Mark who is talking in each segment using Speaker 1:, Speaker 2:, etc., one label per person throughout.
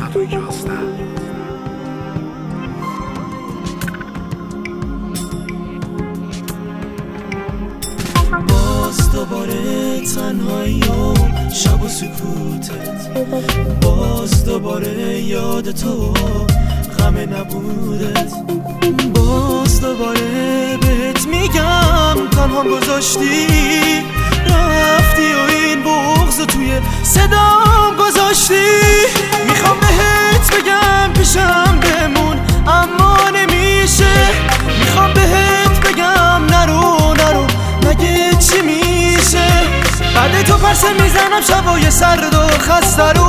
Speaker 1: 9211.
Speaker 2: باز دوباره تنهایی و شب و سکوتت، باز دوباره یاد تو غم نبودت، باز دوباره بهت میگم تنها گذاشتی رفتی و این بغض توی صدام گذاشتی. میخوام بهت بگم پیشم بمون اما نمیشه، میخوام بهت بگم نرو نرو مگه چی میشه. بعد تو پرسه میزنم شبای سرد و خسته رو،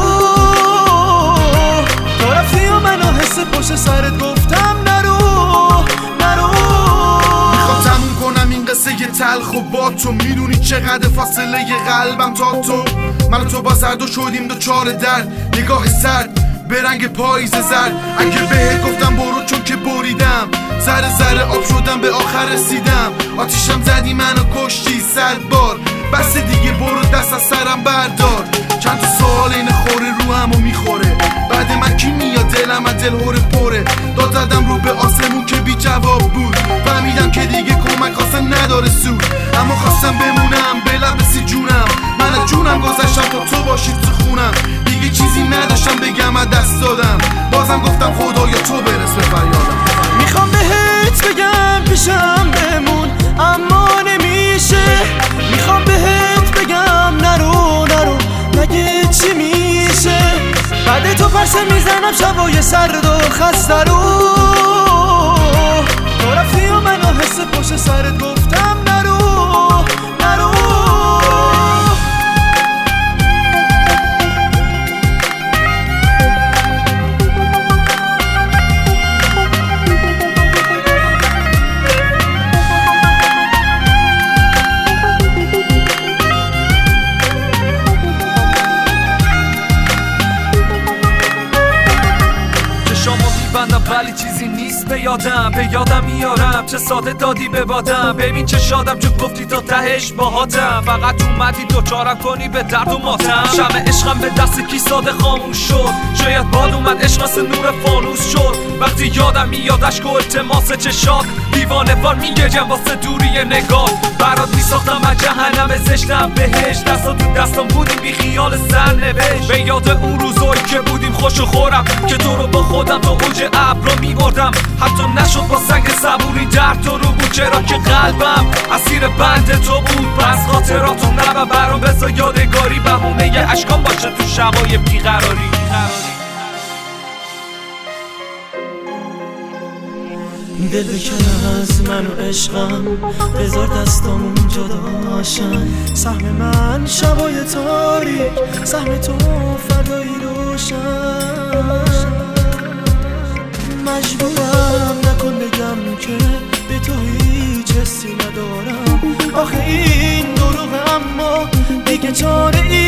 Speaker 2: تو رفتی و منو حس پشت سرت گفتم نرو نرو.
Speaker 1: میخوام تموم کنم این قصه تلخ و با تو، میدونی چقدر فاصله قلبم تا تو. من و تو با زرد و شدیم دوچار درد، نگاه سرد به رنگ پاییز زرد. اگه بهت گفتم برو چون که بریدم، ذره ذره آب شدم به آخر رسیدم. آتیشم زدی منو کشتی 100 بار، بس دیگه برو دست از سرم بردار. چند تا سوال این خوره رو همو میخوره، بعد من کی میاد دلم از دل هوره پره. داد زدم رو به آسمون که بی جواب بود، فهمیدم که دیگه کمک اصلا نداره سود. اما خواستم بمونم به لبسی جونم، من از جونم گذشتم تا تو باشی تو خونم. دیگه چیزی نداشتم بگم از دست دادم، بازم گفتم خدایا تو برس به فریادم.
Speaker 2: میخوام بهت بگم پیشم بمون اما نمیشه، میخوام بهت بگم نرو نرو مگه چی میشه. بعد تو پرسه میزنم شبای سرد و خسته رو، تو رفتی و منو حس پشت سرت گفتم نرو نرو. ولی چیزی نیست به یادم میارم چه ساده دادی به بادم. ببین چه شادم چون گفتی تا تهش باهاتم، فقط اومدی دوچارم کنی به درد و ماتم. شمع عشقم به دست کی ساده خاموش شد، شاید باد اومد عشق مثل نور فانوس شد. وقتی یادم میاد اشک و التماس چشات، دیوانه وار میگریم واسه دوری نگاه. برات میساختم از جهنم زشتم بهش، دستا تو دستم بودیم بی خیال سرنوشت. به یاد اون روزایی که بودیم خوش و خورم، که تو رو با خودم تا اوج ابرا میبردم. حتی نشد با سنگ صبوری در تو رو بود، چرا که قلبم اسیر بند تو بود. پس خاطراتو نبر برام بذار یادگاری، بهونه یه اشکام باشه تو شبای بیقراری. دل بکن از من و عشقم، بذار دستامون جداشن. سهم من شبای تاریک، سهم تو فردایی روشن. مجبورم نکن بگم که به تو هیچ حسی ندارم، آخه این دروغه اما دیگه چاره ای